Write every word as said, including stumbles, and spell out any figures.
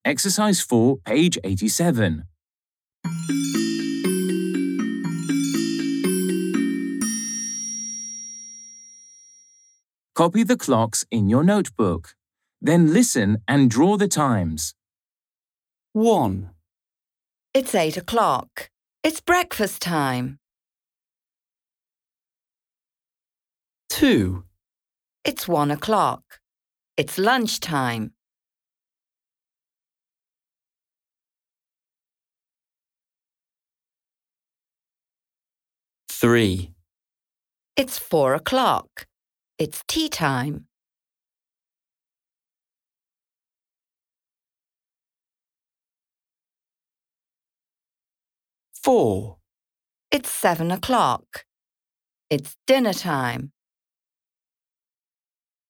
Exercise four, page eighty-seven. Copy the clocks in your notebook. Then listen and draw the times. one, It's eight o'clock. It's breakfast time. two, It's one o'clock. It's lunch time. three, It's four o'clock. It's tea time. four, It's seven o'clock. It's dinner time.